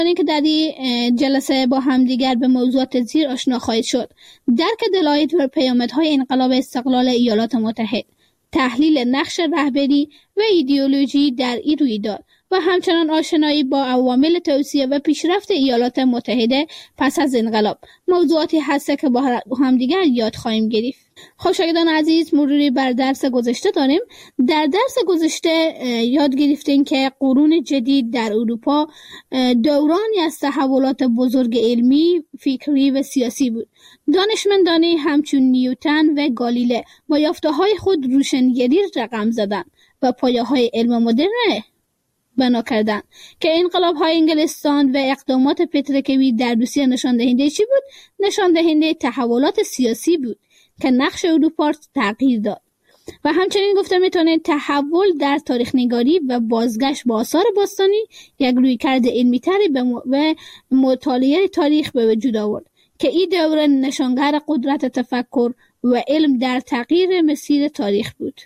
که در این جلسه با همدیگر به موضوعات زیر آشنا خواهید شد: درک دلایل و پیامدهای انقلاب استقلال ایالات متحد، تحلیل نقش رهبری و ایدئولوژی در این رویداد و همچنان آشنایی با عوامل توسعه و پیشرفت ایالات متحده پس از انقلاب. موضوعاتی هست که با همدیگر یاد خواهیم گرفت. خب شاگردان عزیز، مروری بر درس گذشته داریم. در درس گذشته یاد گرفتیم که قرون جدید در اروپا دورانی از تحولات بزرگ علمی، فکری و سیاسی بود. دانشمندانی همچون نیوتن و گالیله با یافته‌های خود روشنگری رقم زدند و پایه‌های علم مدرن بنا کردند که انقلاب‌های انگلستان و اقدامات پتروکوی در روسیه نشان دهنده چی بود؟ نشان دهنده تحولات سیاسی بود که نقش اروپا تغییر داد. و همچنین گفته میتونه تحول در تاریخ نگاری و بازگشت به آثار باستانی یک رویکرد علمی‌تری و مطالعه تاریخ به وجود آورد که این دوره نشانگر قدرت تفکر و علم در تغییر مسیر تاریخ بود.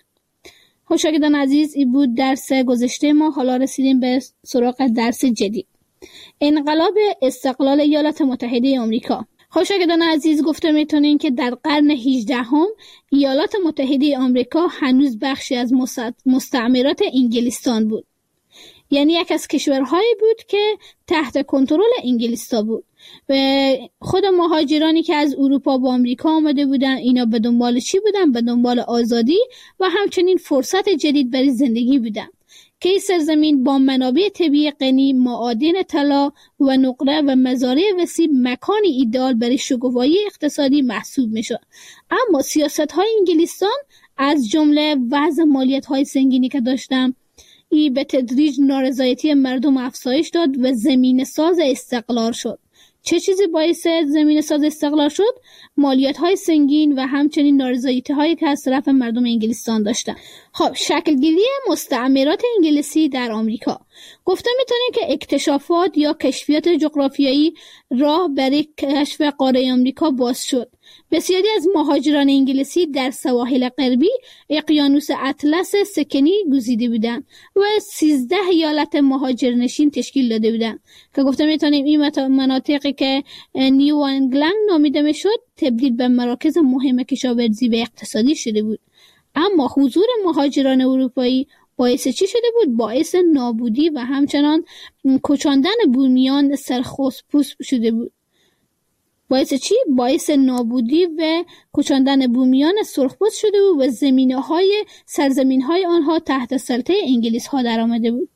خب شاگردان عزیز، این بود درس گذشته ما. حالا رسیدیم به سراغ درس جدید: انقلاب استقلال ایالات متحده آمریکا. خب شاگردان عزیز، گفته میتونین که در قرن 18 ایالات متحده آمریکا هنوز بخشی از مستعمرات انگلستان بود. یعنی یک از کشورهایی بود که تحت کنترل انگلستان بود و خود مهاجرانی که از اروپا به آمریکا آمده بودن، اینا به دنبال چی بودن؟ به دنبال آزادی و همچنین فرصت جدید برای زندگی بودن که این سرزمین با منابع طبیعی غنی، معادن طلا و نقره و مزارع وسیع مکانی ایدئال برای شکوفایی اقتصادی محسوب میشد. اما سیاست‌های انگلستان از جمله وضع مالیات‌های سنگینی که داشتن، این به تدریج نارضایتی مردم افزایش داد و زمینه ساز استقلال شد. چه چیزی باعث زمینه ساز استقلال شد؟ مالیات‌های سنگین و همچنین نارضایتی‌هایی که از طرف مردم انگلستان داشتن. خب شکلگیری مستعمرات انگلیسی در آمریکا. گفته میتونیم که اکتشافات یا کشفیات جغرافیایی راه برای کشف قاره آمریکا باز شد. بسیاری از مهاجران انگلیسی در سواحل غربی اقیانوس اطلس سکنی گزیده بودند و 13 ایالت مهاجرنشین تشکیل داده بودند که گفته میتونیم این مناطقی که نیو انگلند نامیده میشد تبدیل به مراکز مهم کشاورزی و اقتصادی شده بود. اما حضور مهاجران اروپایی باعث چی شده بود؟ باعث نابودی و همچنان کشاندن بومیان سرخپوست شده بود. باعث چی؟ باعث نابودی و کشاندن بومیان سرخپوست شده بود و سرزمین‌های آنها تحت سلطه انگلیس ها در آمده بود.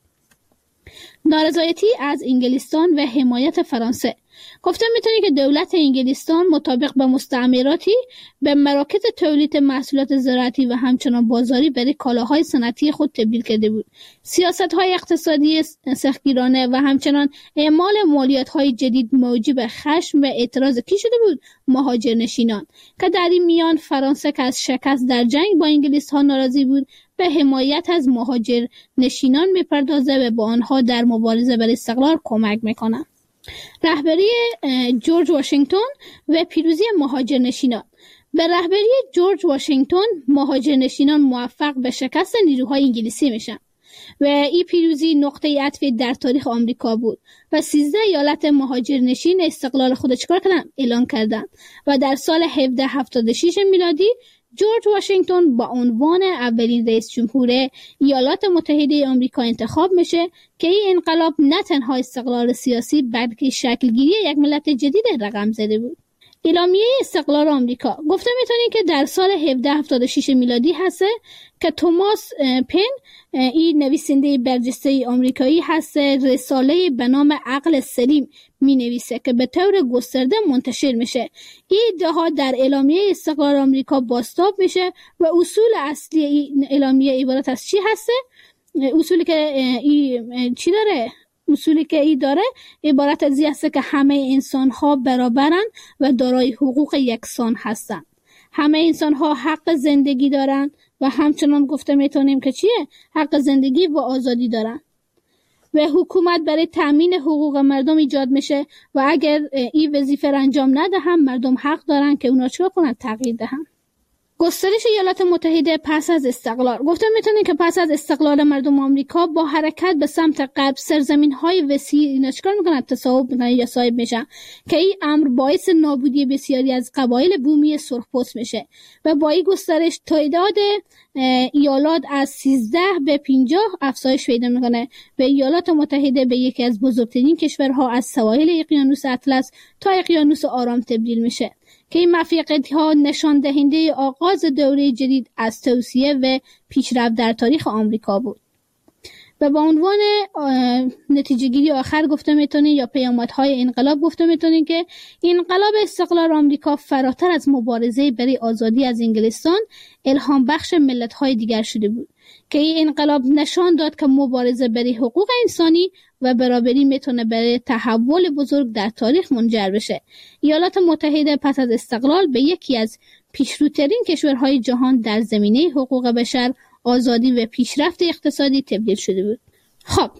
نارضایتی از انگلستان و حمایت فرانسه. گفته میتونی که دولت انگلستان مطابق به مستعمراتی به مراکز تولید محصولات زراعتی و همچنان بازاری برای کالاهای صنعتی خود تبدیل کرده بود. سیاست‌های اقتصادی سختگیرانه و همچنان اعمال مالیات‌های جدید موجب خشم و اعتراض کی شده بود؟ مهاجرنشینان که در این میان فرانسه که از شکست در جنگ با انگلیس ها ناراضی بود به حمایت از مهاجرنشینان میپردازه و با آنها در مبارزه برای استقلال کمک میکنه. رهبری جورج واشنگتن و پیروزی مهاجرنشینان. به رهبری جورج واشنگتن مهاجرنشینان موفق به شکست نیروهای انگلیسی میشن و این پیروزی نقطه عطف در تاریخ آمریکا بود و 13 ایالت مهاجرنشین استقلال خود چکار کردن؟ اعلان کردند و در سال 1776 میلادی جورج واشنگتن با عنوان اولین رئیس جمهور ایالات متحده آمریکا انتخاب میشه که این انقلاب نه تنها استقلال سیاسی بلکه شکلگیری یک ملت جدید رقم زده بود. اعلامیه استقلال آمریکا. گفته میتونید که در سال 1776 میلادی هست که توماس پن، این نویسنده برجسته آمریکایی هست، رساله به نام عقل سلیم می نویسه که به طور گسترده منتشر میشه. این ادعاها در اعلامیه استقلال آمریکا بازتاب میشه و اصول اصلی این اعلامیه عبارت از چی هست؟ اصولی که این چی داره؟ اصولی که ای داره عبارت از این هست که همه انسان ها برابرن و دارای حقوق یکسان هستن. همه انسان ها حق زندگی دارن و همچنان گفته میتونیم که چیه؟ حق زندگی و آزادی دارن و حکومت برای تامین حقوق مردم ایجاد میشه و اگر این وظیفه را انجام ندهن مردم حق دارن که اونا چیکار کنن؟ تغییر دهن. گسترش ایالات متحده پس از استقلال. گفتم میتونیم که پس از استقلال مردم آمریکا با حرکت به سمت غرب سرزمین‌های وسیع اینا چیکار میکنن؟ تصاحب میکنن یا صاحب میشن که این امر باعث نابودی بسیاری از قبایل بومی سرخپوست میشه و با این گسترش تعداد ایالات از 13 به 50 افزایش پیدا میکنه و ایالات متحده به یکی از بزرگترین کشورها از سواحل اقیانوس اطلس تا اقیانوس آرام تبدیل میشه که این موفقیت‌ها نشان دهنده آغاز دوره جدید از توسعه و پیشرفت در تاریخ آمریکا بود. و با عنوان نتیجه گیری آخر گفته میتونیم یا پیامدهای انقلاب گفته میتونیم که انقلاب استقلال آمریکا فراتر از مبارزه برای آزادی از انگلستان الهام بخش ملت‌های دیگر شده بود که این انقلاب نشان داد که مبارزه برای حقوق انسانی و برابری میتونه برای تحول بزرگ در تاریخ منجر بشه. ایالات متحده پس از استقلال به یکی از پیشروترین کشورهای جهان در زمینه حقوق بشر، آزادی و پیشرفت اقتصادی تبدیل شده بود. خب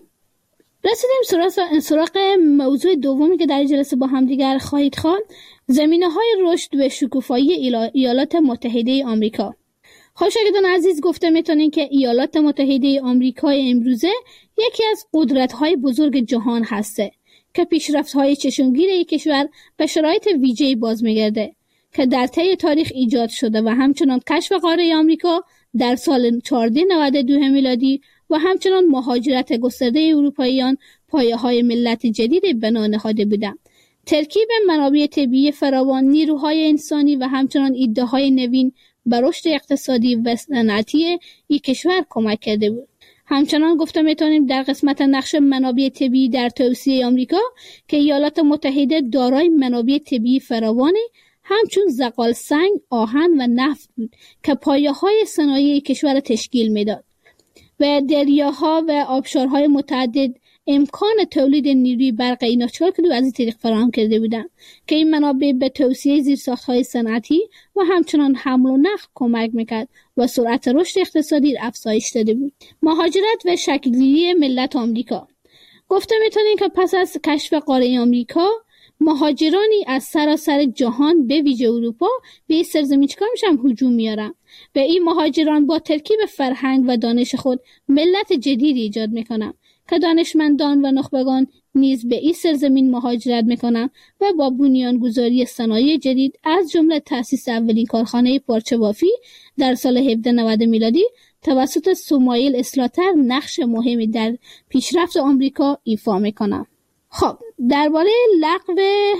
رسیدیم سراغ موضوع دومی که در جلسه با هم دیگر خواهید خواند، زمینه‌های رشد و شکوفایی ایالات متحده آمریکا. خب شاگردان عزیز، گفته میتونین که ایالات متحده آمریکای امروزه یکی از قدرت‌های بزرگ جهان هسته که پیشرفت‌های چشمگیر این کشور به شرایط ویژه‌ای باز می‌گرده که در طی تاریخ ایجاد شده و همچنان کشف قاره آمریکا در سال 1492 میلادی و همچنان مهاجرت گسترده اروپاییان پایه‌های ملت جدید بنا نهاده بودند. ترکیب منابع طبیعی فراوان، نیروهای انسانی و همچنان ایده‌های نوین به رشد اقتصادی و صنعتی این کشور کمک کرده بود. همچنان گفته میتونیم در قسمت نقش منابع طبیعی در توسعه آمریکا که ایالات متحده دارای منابع طبیعی فراوانی همچون زغال سنگ، آهن و نفت بود که پایه‌های صنایع کشور تشکیل میداد و دریاها و آبشارهای متعدد امکان تولید نیروی برق اینا چکار که از این طریق فراهم کرده بودن که این منابع به توسعه زیرساخت‌های صنعتی و همچنان حمل و نقل کمک میکرد و سرعت رشد اقتصادی افزایش داده بود. مهاجرت و شکل‌گیری ملت آمریکا. گفته میتونیم که پس از کشف قاره آمریکا مهاجرانی از سراسر جهان به ویژه اروپا به این سرزمین چیکار میشن؟ هجوم میارن و این مهاجران با ترکیب فرهنگ و دانش خود ملت جدیدی ایجاد میکنن که دانشمندان و نخبگان نیز به این سرزمین مهاجرت میکنن و با بنیانگذاری صنایع جدید از جمله تأسیس اولین کارخانه پارچه بافی در سال 1790 میلادی توسط سموئیل اسلاتر نقش مهمی در پیشرفت آمریکا ایفا میکنن. خب درباره لغو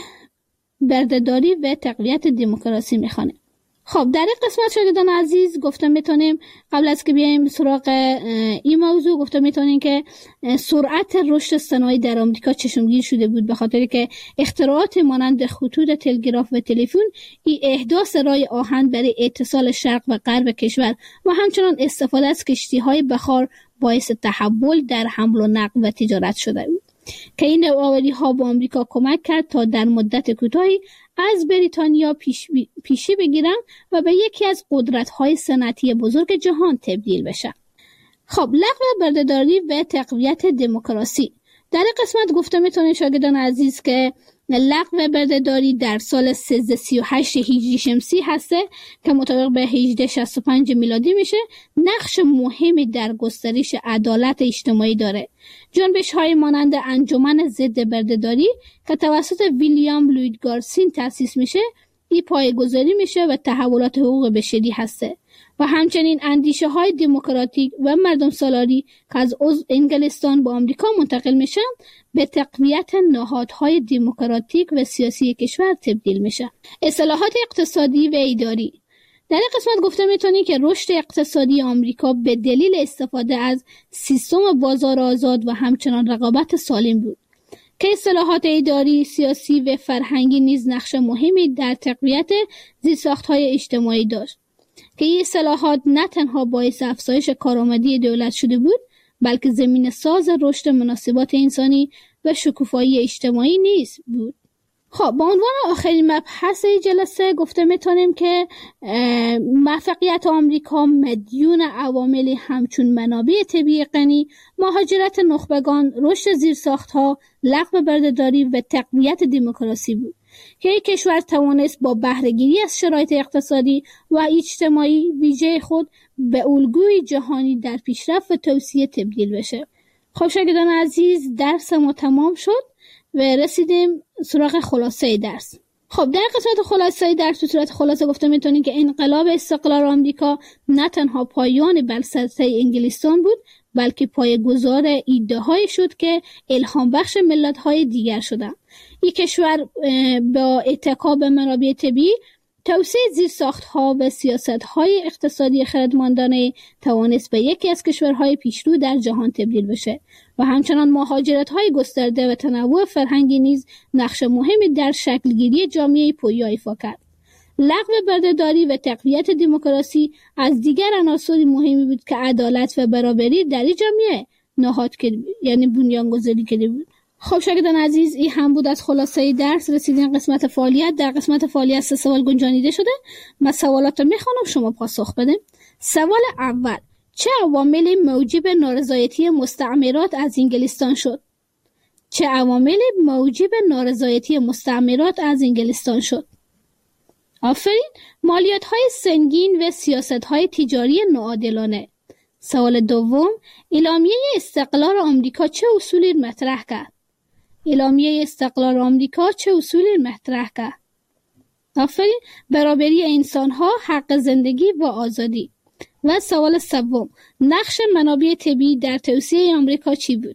بردهداری و تقویت دموکراسی میخوانیم. خب در این قسمت شاگردان عزیز گفته میتونیم قبل از که بیایم سراغ این موضوع گفته میتونیم که سرعت رشد صنایع در آمریکا چشمگیر شده بود به خاطر که اختراعات مانند خطوط تلگراف و تلفن، احداث راه آهن برای اتصال شرق و غرب کشور و همچنان استفاده از کشتی‌های بخار باعث تحول در حمل و نقل و تجارت شده بود که این نوآوری‌ها به آمریکا کمک کرد تا در مدت کوتاهی از بریتانیا پیشی بگیرن و به یکی از قدرت‌های صنعتی بزرگ جهان تبدیل بشن. خب لغو بردهداری و تقویت دموکراسی. در این قسمت گفته میتونید شاگردان عزیز که لغو بردهداری در سال 1338 هجری شمسی هسته که مطابق به 1865 میلادی میشه نقش مهمی در گسترش عدالت اجتماعی داره. جنبش‌های مانند انجمن ضد بردهداری که توسط ویلیام لوید گارسین تأسیس میشه این پایه‌گذاری میشه و تحولات حقوق بشری هسته و همچنین اندیشه‌های دموکراتیک و مردم سالاری که از انگلستان به آمریکا منتقل میشن به تقویت نهادهای دموکراتیک و سیاسی کشور تبدیل میشه. اصلاحات اقتصادی و اداری. در این قسمت گفته میتونی که رشد اقتصادی آمریکا به دلیل استفاده از سیستم بازار آزاد و همچنان رقابت سالم بود که اصلاحات اداری، سیاسی و فرهنگی نیز نقش مهمی در تقویت زیرساخت‌های اجتماعی داشت که این اصلاحات نه تنها باعث افزایش کارآمدی دولت شده بود بلکه زمین ساز رشد مناسبات انسانی و شکوفایی اجتماعی نیز بود. خب با عنوان آخرین مبحث جلسه گفته میتونیم که موفقیت آمریکا مدیون عواملی همچون منابع طبیعی غنی، مهاجرت نخبگان، رشد زیرساخت‌ها، لغو بردهداری و تقویت دموکراسی بود که یک کشور توانست با بهره‌گیری از شرایط اقتصادی و اجتماعی ویژه خود به الگوی جهانی در پیشرفت و توسعه تبدیل بشه. خب شاگردان عزیز، درس ما تمام شد و رسیدیم سراغ خلاصه درس. خب در قسمت خلاصه درس به صورت خلاصه گفته میتونیم که انقلاب استقلال آمریکا نه تنها پایان بساط انگلستان بود، بلکه پایه‌گذار ایده‌هایی شد که الهام بخش ملت‌های دیگر شدند. یک کشور با اتکا به منابع طبیعی، توسعه زیرساخت‌ها و سیاست‌های اقتصادی خردمندانه توانست به یکی از کشورهای پیشرو در جهان تبدیل بشه و همچنان مهاجرت‌های گسترده و تنوع فرهنگی نیز نقش مهمی در شکل‌گیری جامعه پویا ایفا کرد. لغو بردهداری و تقویت دموکراسی از دیگر عناصر مهمی بود که عدالت و برابری در این جامعه نهاد کرد، یعنی بنیانگذاری کرده بود. خب شاگردان عزیز، این هم بود از خلاصه درس. رسیدین قسمت فعالیت. در قسمت فعالیت 3 سوال گنجانیده شده. من سوالات رو میخوانم، شما پاسخ بدین. سوال اول: چه عواملی موجب نارضایتی مستعمرات از انگلستان شد؟ چه عواملی موجب نارضایتی مستعمرات از انگلستان شد؟ آفرین. مالیات‌های سنگین و سیاست‌های تجاری ناعادلانه. سوال دوم: اعلامیه استقلال آمریکا چه اصولی مطرح کرد؟ اعلامیه استقلال آمریکا چه اصولی مطرح کرد؟ آفرین. برابری انسان‌ها، حق زندگی و آزادی. و سوال سوم: نقش منابع طبیعی در توسعه آمریکا چی بود؟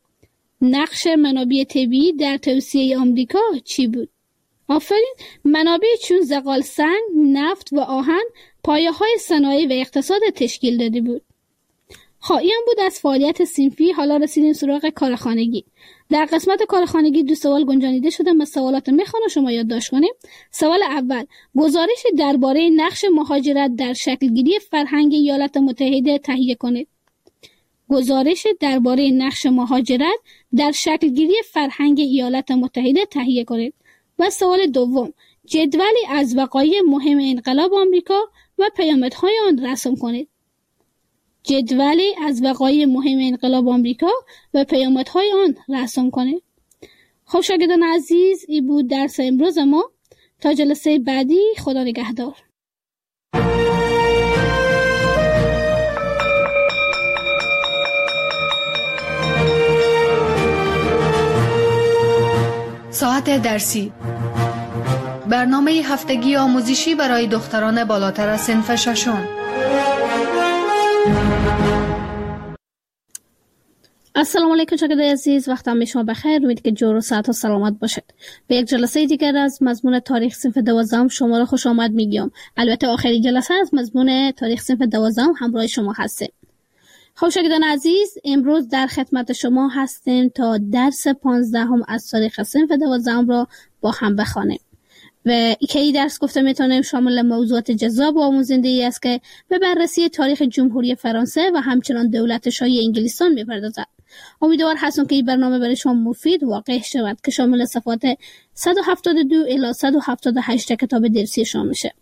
نقش منابع طبیعی در توسعه آمریکا چی بود؟ آفرین. منابع چون زغال سنگ، نفت و آهن پایه‌های صنایع و اقتصاد تشکیل داده بود. خب این بود از فعالیت صنفی. حالا رسیدیم سراغ کارخانگی. در قسمت کارخانگی 2 سوال گنجانیده شده. من سوالات میخوام شما یادداشت کنیم. سوال اول: گزارش درباره نقش مهاجرت در شکلگیری فرهنگ ایالات متحده تهیه کنید. گزارش درباره نقش مهاجرت در شکلگیری فرهنگ ایالات متحده تهیه کنید. و سوال دوم: جدولی از وقایع مهم انقلاب آمریکا و پیامدهای آن رسم کنید. جدولی از وقایع مهم انقلاب آمریکا و پیامدهای آن رسم کنید. خب شاگردان عزیز، این بود درس امروز ما. تا جلسه بعدی، خدا نگهدار. ساعت درسی، برنامه هفتگی آموزشی برای دختران بالاتر از صنف ششم. السلام علیکم شاگردان عزیز، وقتم شما بخیر. امید که جور و صحت و سلامت باشید. به یک جلسه دیگر از مضمون تاریخ صنف 12 شما را خوش آمد میگم. البته آخرین جلسه از مضمون تاریخ صنف 12 همراه شما هستیم. خب شاگردان عزیز، امروز در خدمت شما هستیم تا درس 15 از تاریخ صنف 12 را با هم بخوانیم. و این درس گفته میتونیم شامل موضوعات جذاب و آموزنده است که به بررسی تاریخ جمهوری فرانسه و همچنان دولت شاهی انگلستان میپردازد. امیدوار هستم که این برنامه برای شما مفید واقع شود که شامل صفحات 172 الی 178 کتاب درسی شما میشه.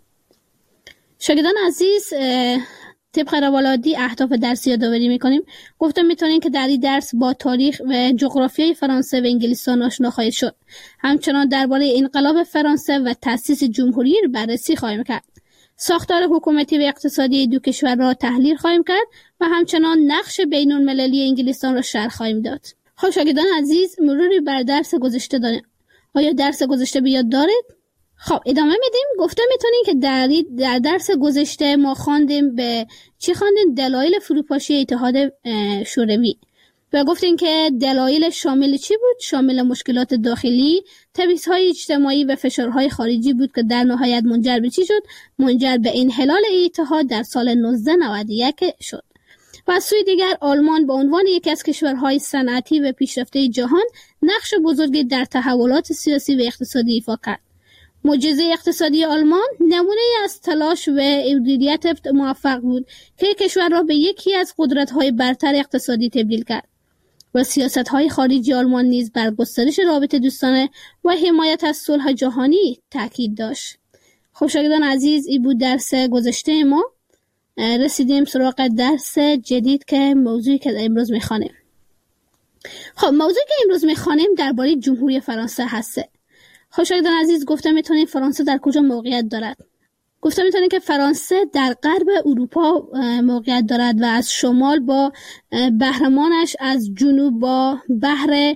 شاگردان عزیز، طبق روالعادی اهداف درسی یادآوری میکنیم. گفته میتونیم که در این درس با تاریخ و جغرافیای فرانسه و انگلستان آشنا خواهید شد. همچنان درباره انقلاب فرانسه و تأسیس جمهوری را بررسی خواهیم کرد. ساختار حکومتی و اقتصادی دو کشور را تحلیل خواهیم کرد و همچنان نقش بین المللی انگلستان را شرح خواهیم داد. خب شاگردان عزیز، مروری بر درس گذشته داریم. آیا درس گذشته به یاد دارید؟ خب ادامه میدیم. گفته میتونیم که در درس گذشته ما خواندیم به چی خواندیم؟ دلایل فروپاشی اتحاد شوروی. و گفتیم که دلایل شامل چی بود؟ شامل مشکلات داخلی، تبعیض‌های اجتماعی و فشارهای خارجی بود که در نهایت منجر به چی شد؟ منجر به انحلال اتحاد در سال 1991 شد. و از سوی دیگر آلمان به عنوان یکی از کشورهای صنعتی و پیشرفته جهان نقش بزرگی در تحولات سیاسی و اقتصادی ایفا کرد. معجزه اقتصادی آلمان نمونه از تلاش و مدیریت موفق بود که کشور را به یکی از قدرت‌های برتر اقتصادی تبدیل کرد. و سیاست‌های خارجی آلمان نیز بر گسترش رابطه دوستانه و حمایت از صلح جهانی تاکید داشت. خب شاگردان عزیز، این بود درس گذشته ما. رسیدیم سراغ درس جدید که موضوعی که امروز می‌خوانیم. خب موضوعی که امروز می‌خوانیم درباره جمهوری فرانسه هست. شاگردان عزیز، گفتم میتونید فرانسه در کجا موقعیت دارد؟ گفتم میتونید که فرانسه در غرب اروپا موقعیت دارد و از شمال با بحرمانش، از جنوب با بحر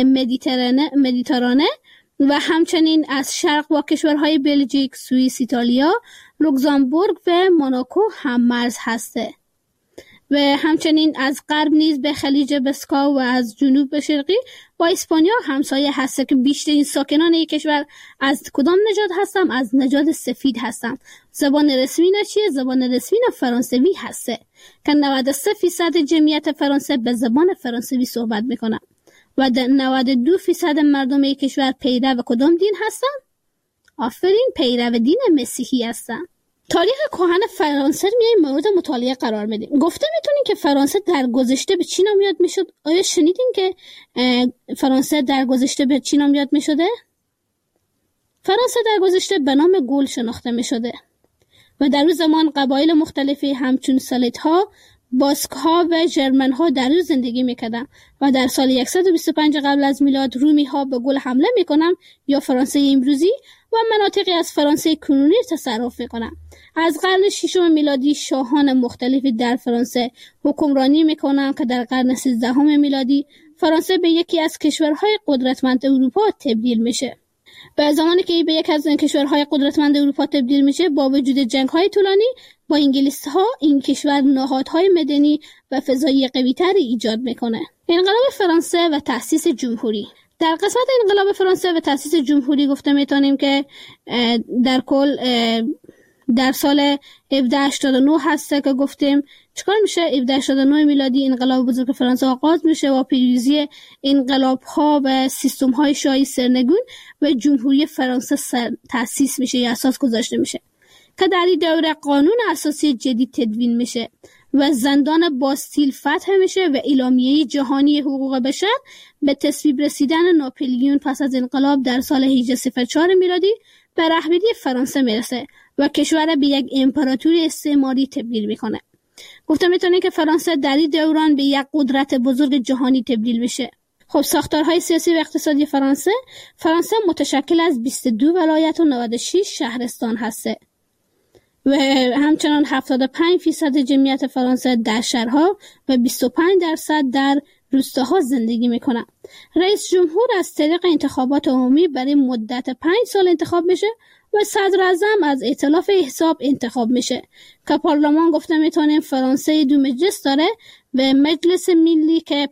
مدیترانه و همچنین از شرق با کشورهای بلژیک، سوئیس، ایتالیا، لوکزامبورگ و موناکو هم مرز هسته و همچنین از غرب نیز به خلیج بسکا و از جنوب به شرقی با اسپانیا همسایه هسته که بیشترین ساکنان یک کشور از کدام نژاد هستن؟ از نژاد سفید هستن. زبان رسمی چیه؟ زبان رسمی فرانسوی هسته که 93% جمعیت فرانسه به زبان فرانسوی صحبت میکنن و 92% مردم یک کشور پیرو کدام دین هستن؟ آفرین، پیرو دین مسیحی هستن. تاریخ کهن فرانسه رو میایم مورد مطالعه قرار میدیم. گفته میتونین که فرانسه در گذشته به چی نام یاد میشد؟ آیا شنیدین که فرانسه در گذشته به چی نام یاد میشده؟ فرانسه در گذشته به نام گول شناخته میشده و در اون زمان قبایل مختلفی همچون سلیت‌ها، باسک‌ها و ژرمن‌ها در اون زندگی میکردن و در سال 125 قبل از میلاد رومی‌ها به گول حمله میکنن یا فرانسه امروزی و مناطقی از فرانسه کنونی تصرف میکنن. از قرن 6 میلادی شاهان مختلفی در فرانسه حکمرانی میکنن که در قرن 13 میلادی فرانسه به یکی از کشورهای قدرتمند اروپا تبدیل میشه. و زمانی که به یک از کشورهای قدرتمند اروپا تبدیل میشه، با وجود جنگ‌های طولانی با انگلیس‌ها، این کشور نهادهای مدنی و فضایی قوی‌تری ایجاد میکنه. انقلاب فرانسه و تأسیس جمهوری. در قسمت انقلاب فرانسه و تأسیس جمهوری گفته میتونیم که در کل در سال 1789 هسته که گفتیم چکار میشه. 1789 میلادی انقلاب بزرگ فرانسه آغاز میشه و پیروزی انقلاب ها و سیستم های شاهی سرنگون و جمهوری فرانسه تأسیس میشه یا اساس گذاشته میشه که در این دوره قانون اساسی جدید تدوین میشه و زندان باستیل فتح میشه و اعلامیه جهانی حقوق بشر به تصویب رسیدن ناپلیون پس از انقلاب در سال 1804 میلادی به رهبری فرانسه میرسه و کشور به یک امپراتوری استعماری تبدیل میکنه. گفتم میتونه که فرانسه در این دوران به یک قدرت بزرگ جهانی تبدیل میشه. خب ساختارهای سیاسی و اقتصادی فرانسه متشکل از 22 ولایت و 96 شهرستان هسته و همچنان 75% جمعیت فرانسه در شهرها و 25% در روستاها زندگی میکنن. رئیس جمهور از طریق انتخابات عمومی برای مدت 5 سال انتخاب میشه و صدر اعظم از ائتلاف احزاب انتخاب میشه که پارلمان گفته میتونیم فرانسه 2 مجلس داره و مجلس ملی که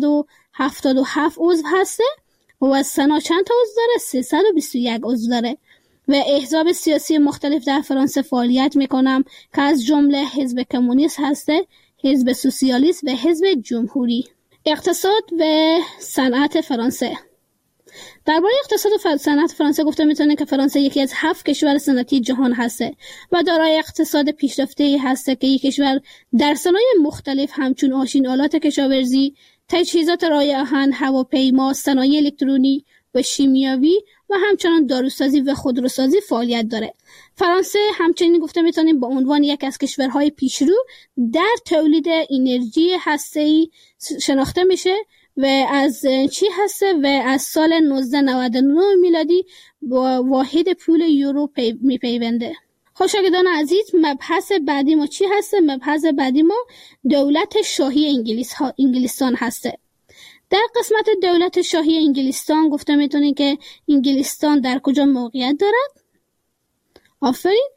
577 عضو هسته و سنا چند تا عضو داره؟ 321 عضو داره و احزاب سیاسی مختلف در فرانسه فعالیت میکنم که از جمله حزب کمونیست هسته، حزب سوسیالیست و حزب جمهوری. اقتصاد و صنعت فرانسه. درباره اقتصاد و صنعت فرانسه گفته میتونه که فرانسه یکی از 7 کشور صنعتی جهان هسته و دارای اقتصاد پیشرفته‌ای هسته که یک کشور در صنایع مختلف همچون ماشین آلات کشاورزی، تجهیزات رای آهن، هواپیما، صنایع الکترونی و شیمیایی و همچنان داروسازی و خودروسازی فعالیت داره. فرانسه همچنین گفته میتونیم به عنوان یک از کشورهای پیشرو در تولید انرژی هسته‌ای شناخته میشه و از چی هسته و از سال 1999 میلادی با واحد پول یورو میپیونده. شاگردان عزیز، مبحث بعدی ما چی هسته؟ مبحث بعدی ما دولت شاهی انگلستان هسته. در قسمت دولت شاهی انگلستان گفته میتونیم که انگلستان در کجا موقعیت دارد؟ آفرین،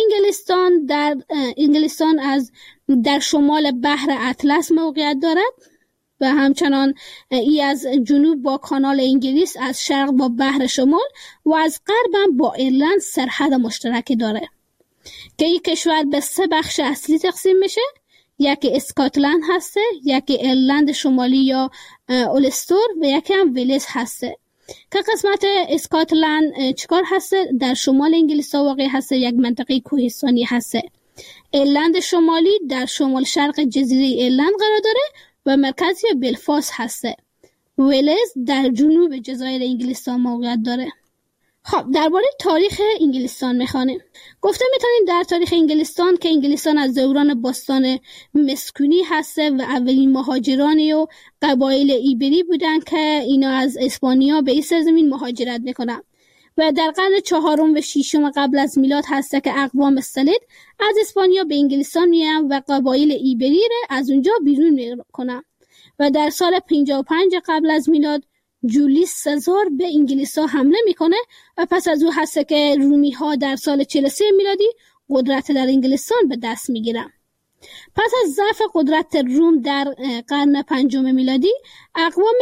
انگلستان در شمال بحر اطلس موقعیت دارد و همچنان ای از جنوب با کانال انگلیس، از شرق با بحر شمال و از غرب هم با ایرلند سرحد مشترکی داره که این کشور به 3 بخش اصلی تقسیم میشه. یکی اسکاتلند هسته، یکی ایرلند شمالی یا اولستور و یکی هم ویلز هسته که قسمت اسکاتلند چیکار هسته؟ در شمال انگلیس واقع هسته، یک منطقه کوهستانی هسته. ایرلند شمالی در شمال شرق جزیره ایرلند قرار داره و مرکزی بلفاست هسته. ویلز در جنوب جزایر انگلستان موقعیت داره. خب درباره تاریخ انگلستان میخوانیم. گفته میتونیم در تاریخ انگلستان که انگلستان از دوران باستان مسکونی هسته و اولین مهاجرانی و قبایل ایبری بودن که اینا از اسپانیا به این سرزمین مهاجرت میکنن و در قرن 4 و 6 قبل از میلاد هست که اقوام سلد از اسپانیا به انگلستان میان و قبایل ایبری را از اونجا بیرون میکنن و در سال 55 قبل از میلاد جولیوس سزار به انگلیس‌ها حمله میکنه و پس از او هست که رومی ها در سال 43 میلادی قدرت در انگلستان به دست میگیرن. پس از ضعف قدرت روم در قرن 5 میلادی اقوام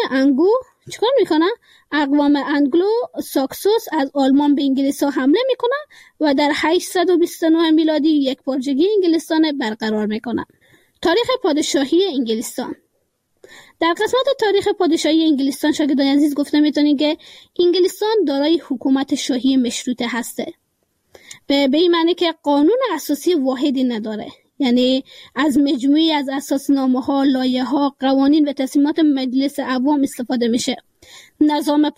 انگلو ساکسوس از آلمان به انگلیس‌ها حمله میکنن و در 829 میلادی یک پارچگی انگلستان برقرار میکنن. تاریخ پادشاهی انگلستان. در قسمت تاریخ پادشاهی انگلستان شاگردان عزیز گفته میتونیم که انگلستان دارای حکومت شاهی مشروطه هسته. به این معنی که قانون اساسی واحدی نداره، یعنی از مجموعی از اساسنامه‌ها، لایحه‌ها، قوانین و تصمیمات مجلس عوام استفاده میشه. نظام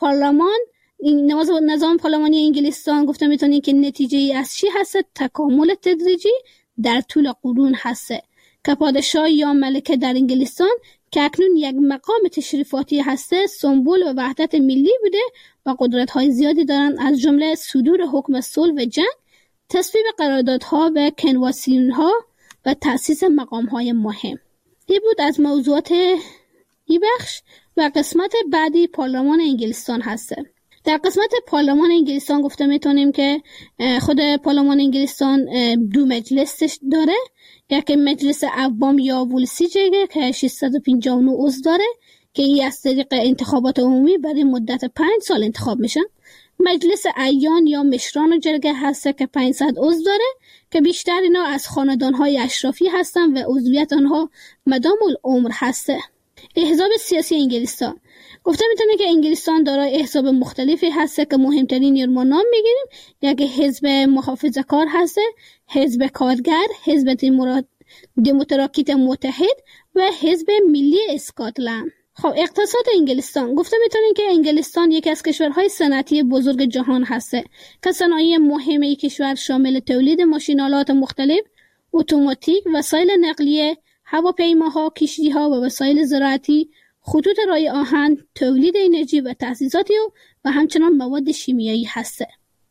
پارلمانی انگلستان گفته میتونیم که نتیجه از چی هست؟ تکامل تدریجی در طول قرون هسته که پادشاه یا ملکه در انگلستان که اکنون یک مقام تشریفاتی هسته سمبل و وحدت ملی بوده و قدرت‌های زیادی دارن، از جمله صدور حکم صلح و جنگ، تصویب قراردادها و کنوانسیون‌ها و تأسیس مقام‌های مهم. این بود از موضوعات این بخش و قسمت بعدی پارلمان انگلستان هسته. در قسمت پارلمان انگلستان گفته میتونیم که خود پارلمان انگلستان 2 مجلس داره، یکی مجلس عوام یا ولسیجه که 659 عضو داره که این از طریق انتخابات عمومی برای مدت 5 سال انتخاب میشن. مجلس اعیان یا مشران جرگه هسته که 500 عضو داره که بیشتر اینا از خاندانهای اشرافی هستن و عضویت آنها مدام العمر هسته. احزاب سیاسی انگلستان گفته میتونه که انگلستان دارای احزاب مختلفی هسته که مهمترین ما نام میگیریم. یکی حزب محافظه‌کار هسته، حزب کارگر، حزب دموکراتیک متحد و حزب ملی اسکاتلند. خب اقتصاد انگلستان گفته میتونیم که انگلستان یکی از کشورهای صنعتی بزرگ جهان هسته که صنایع مهم این کشور شامل تولید ماشین‌آلات مختلف، اتوماتیک، وسایل نقلیه، هواپیماها، کشتی‌ها و وسایل زراعتی، خطوط رای آهن، تولید انرژی و تأسیساتی و همچنان مواد شیمیایی هسته.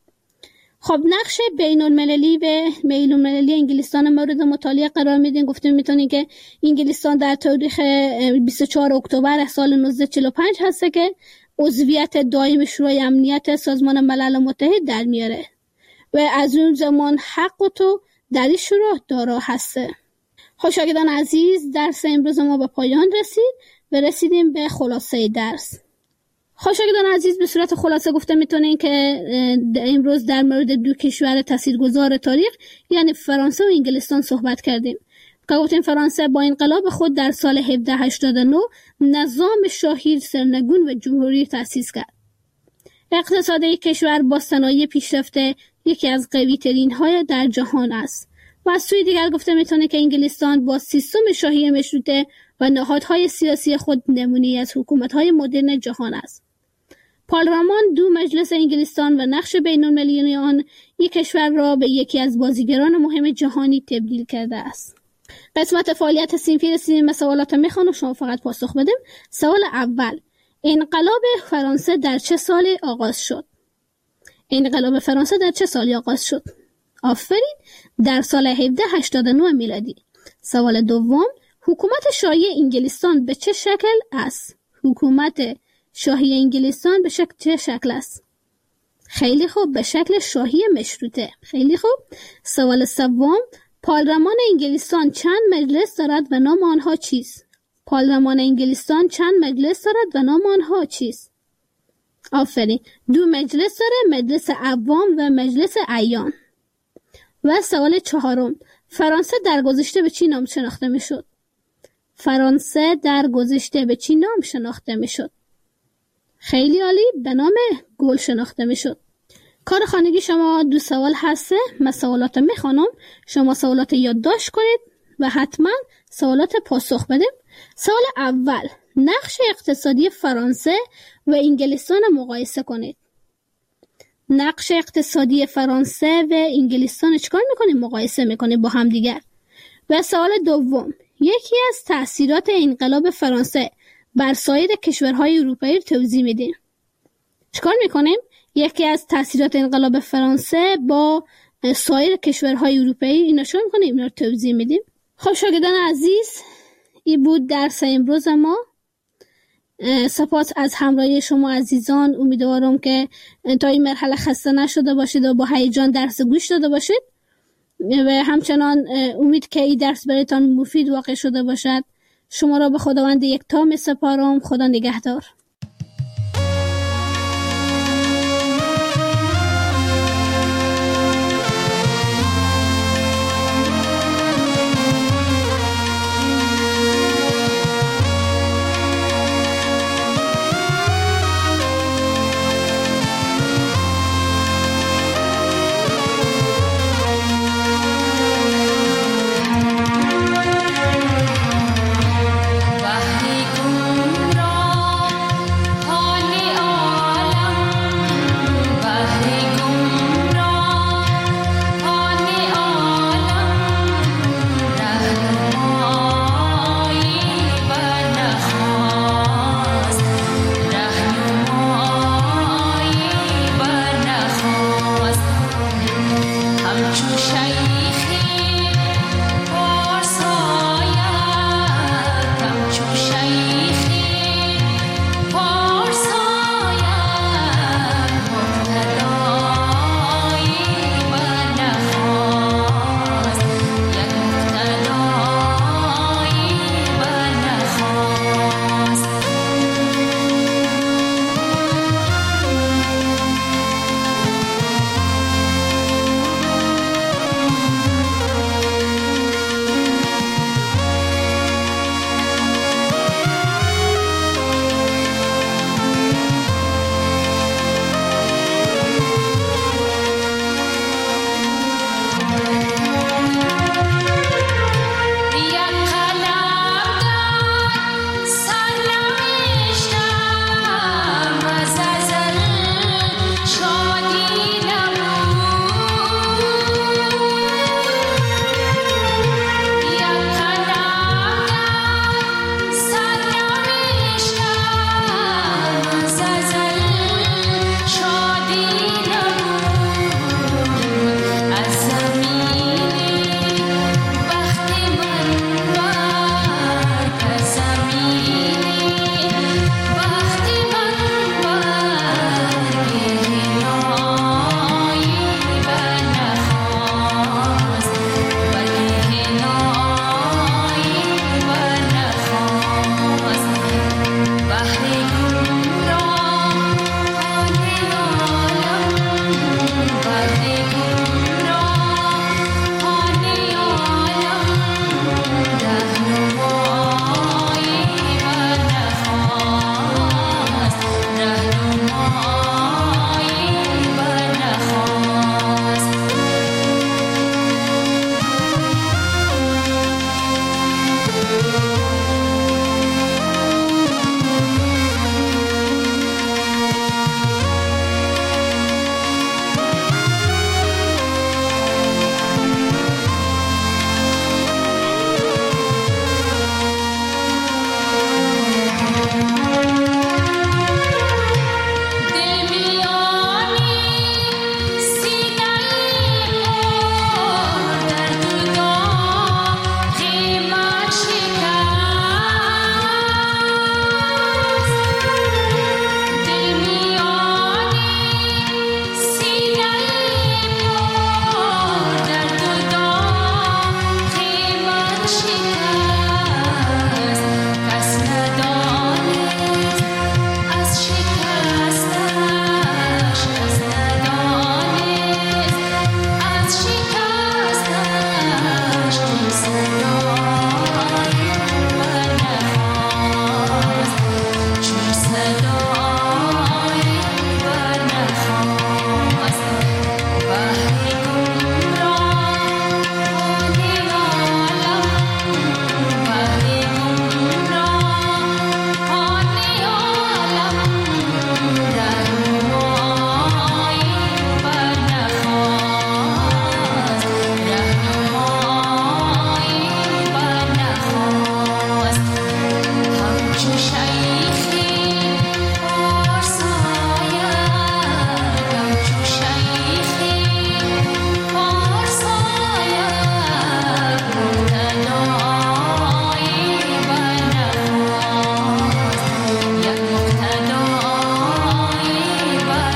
خب نقش بین‌المللی انگلستان مورد مطالعه قرار میدیم. گفتیم میتونیم که انگلستان در تاریخ 24 اکتبر سال 1945 هسته که عضویت دائم شورای امنیت سازمان ملل متحد در میاره و از اون زمان حق تو در این شورا دارا هسته. خب شاگردان عزیز، درس امروز ما به پایان رسید و رسیدیم به خلاصه درس. خب شاگردان عزیز، به صورت خلاصه گفته میتونیم که امروز در مورد 2 کشور تاثیرگذار تاریخ یعنی فرانسه و انگلستان صحبت کردیم. که گفتیم فرانسه با انقلاب خود در سال 1789 نظام شاهی سرنگون و جمهوری تأسیس کرد. اقتصاد کشور با صنایع پیشرفته یکی از قوی ترین های در جهان است. و از سوی دیگر گفته میتونه که انگلستان با سیستم شاهی مشروطه و نهادهای سیاسی خود نمونه‌ای از حکومت‌های مدرن جهان است. پارلمان 2 مجلس انگلستان و نقش بین‌المللی آن یک کشور را به یکی از بازیگران مهم جهانی تبدیل کرده است. قسمت فعالیت صنفی رسیدیم به سوالات میخوانم، شما فقط پاسخ بدیم. سوال اول: انقلاب فرانسه در چه سالی آغاز شد؟ انقلاب فرانسه در چه سالی آغاز شد؟ آفرین، در سال 1789 میلادی. سوال دوم: حکومت شاهی انگلستان به چه شکل است؟ حکومت شاهی انگلستان به چه شکل است؟ خیلی خوب، به شکل شاهی مشروطه. خیلی خوب. سوال سوم: پارلمان انگلستان چند مجلس دارد و نام آنها چیست؟ پارلمان انگلستان چند مجلس دارد و نام آنها چیست؟ آفرین، 2 مجلس داره، مجلس عوام و مجلس اعیان. و سوال چهارم: فرانسه در گذشته به چی نام شناخته میشد؟ فرانسه در گذشته به چی نام شناخته میشد؟ خیلی عالی، به نام گل شناخته میشد. کار خانگی شما 2 سوال هسته. من سوالات میخوانم، شما سوالات یادداشت کنید و حتما سوالات پاسخ بدیم. سوال اول: نقش اقتصادی فرانسه و انگلستان مقایسه کنید. نقش اقتصادی فرانسه و انگلستان چیکار میکنیم؟ مقایسه میکنیم با هم دیگر. و سوال دوم: یکی از تأثیرات انقلاب فرانسه بر سایر کشورهای اروپایی رو توضیح میدیم. چیکار میکنیم؟ یکی از تاثیرات انقلاب فرانسه با سایر کشورهای اروپایی اینا شو میکنیم، اینا رو توضیح میدیم. خب شاگردان عزیز، این بود درس امروز ما. سپاس از همراهی شما عزیزان. امیدوارم که تا این مرحله خسته نشده باشید و با هیجان درس گوش داده باشید و همچنان امید که این درس برایتان مفید واقع شده باشد. شما را به خداوند یکتا می سپارم. خدا نگهدار.